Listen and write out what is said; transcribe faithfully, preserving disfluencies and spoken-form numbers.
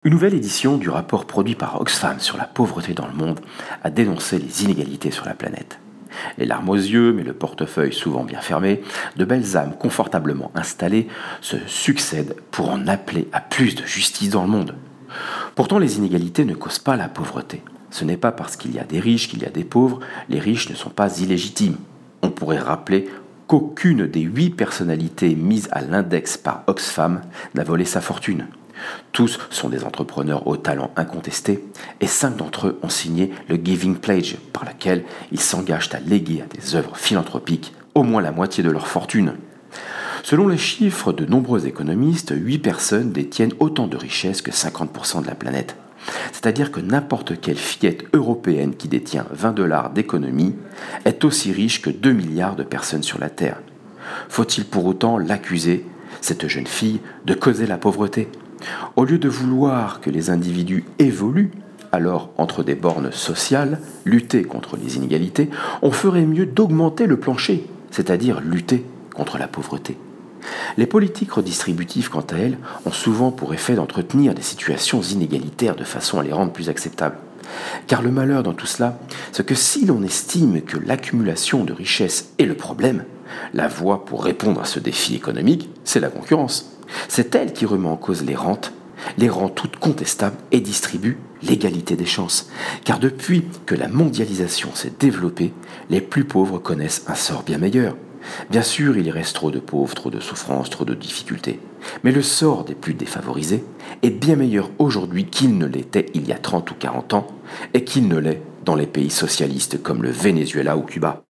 Une nouvelle édition du rapport produit par Oxfam sur la pauvreté dans le monde a dénoncé les inégalités sur la planète. Les larmes aux yeux, mais le portefeuille souvent bien fermé, de belles âmes confortablement installées se succèdent pour en appeler à plus de justice dans le monde. Pourtant, les inégalités ne causent pas la pauvreté. Ce n'est pas parce qu'il y a des riches qu'il y a des pauvres, les riches ne sont pas illégitimes. On pourrait rappeler qu'aucune des huit personnalités mises à l'index par Oxfam n'a volé sa fortune. Tous sont des entrepreneurs au talent incontesté et cinq d'entre eux ont signé le Giving Pledge par laquelle ils s'engagent à léguer à des œuvres philanthropiques au moins la moitié de leur fortune. Selon les chiffres de nombreux économistes, huit personnes détiennent autant de richesses que cinquante pour cent de la planète. C'est-à-dire que n'importe quelle fillette européenne qui détient vingt dollars d'économie est aussi riche que deux milliards de personnes sur la Terre. Faut-il pour autant l'accuser, cette jeune fille, de causer la pauvreté ? Au lieu de vouloir que les individus évoluent, alors entre des bornes sociales, lutter contre les inégalités, on ferait mieux d'augmenter le plancher, c'est-à-dire lutter contre la pauvreté. Les politiques redistributives, quant à elles, ont souvent pour effet d'entretenir des situations inégalitaires de façon à les rendre plus acceptables. Car le malheur dans tout cela, c'est que si l'on estime que l'accumulation de richesses est le problème, la voie pour répondre à ce défi économique, c'est la concurrence. C'est elle qui remet en cause les rentes, les rend toutes contestables et distribue l'égalité des chances. Car depuis que la mondialisation s'est développée, les plus pauvres connaissent un sort bien meilleur. Bien sûr, il y reste trop de pauvres, trop de souffrances, trop de difficultés. Mais le sort des plus défavorisés est bien meilleur aujourd'hui qu'il ne l'était il y a trente ou quarante ans et qu'il ne l'est dans les pays socialistes comme le Venezuela ou Cuba.